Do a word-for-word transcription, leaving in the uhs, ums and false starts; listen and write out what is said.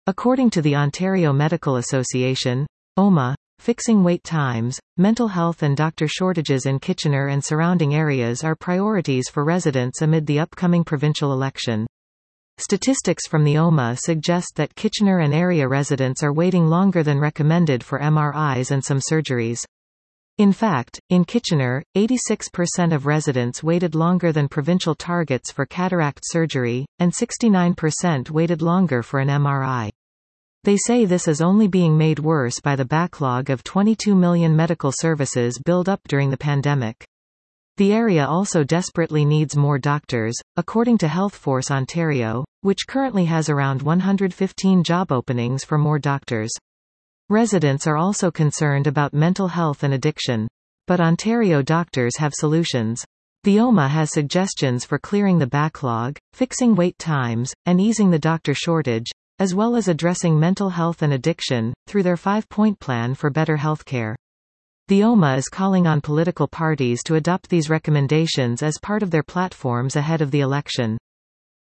According to the Ontario Medical Association, O M A, fixing wait times, mental health and doctor shortages in Kitchener and surrounding areas are priorities for residents amid the upcoming provincial election. Statistics from the O M A suggest that Kitchener and area residents are waiting longer than recommended for M R Is and some surgeries. In fact, in Kitchener, eighty-six percent of residents waited longer than provincial targets for cataract surgery, and sixty-nine percent waited longer for an M R I. They say this is only being made worse by the backlog of twenty-two million medical services built up during the pandemic. The area also desperately needs more doctors, according to Healthforce Ontario, which currently has around one hundred fifteen job openings for more doctors. Residents are also concerned about mental health and addiction. But Ontario doctors have solutions. The O M A has suggestions for clearing the backlog, fixing wait times, and easing the doctor shortage, as well as addressing mental health and addiction, through their five-point plan for better healthcare. The O M A is calling on political parties to adopt these recommendations as part of their platforms ahead of the election.